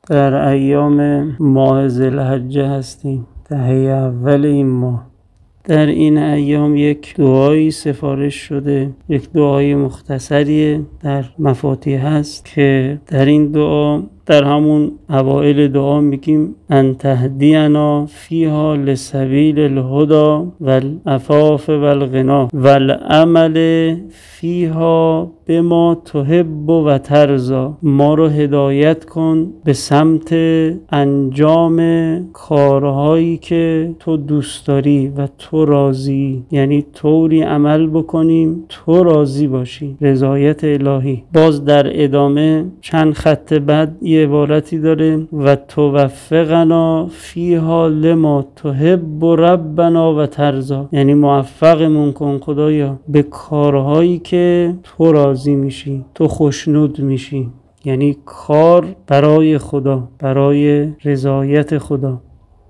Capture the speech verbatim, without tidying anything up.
در ایام ماه ذوالحجه هستیم، دهه اول این ماه. در این ایام یک دعایی سفارش شده، یک دعای مختصریه در مفاتیح هست که در این دعا، در همون اوائل دعا میگیم ان تهدینا فیها لسبیل الهدی والعفاف والغنا والعمل فیها بما تحب و ترضی. ما رو هدایت کن به سمت انجام کارهایی که تو دوست داری و تو راضی، یعنی طوری عمل بکنیم تو راضی باشی، رضایت الهی. باز در ادامه چند خط بعد یه عبارتی داره و توفقنا فیها لما تحب ربنا و ترضی، یعنی موفقمون کن خدایا به کارهایی که تو راضی میشی، تو خوشنود میشی، یعنی کار برای خدا، برای رضایت خدا.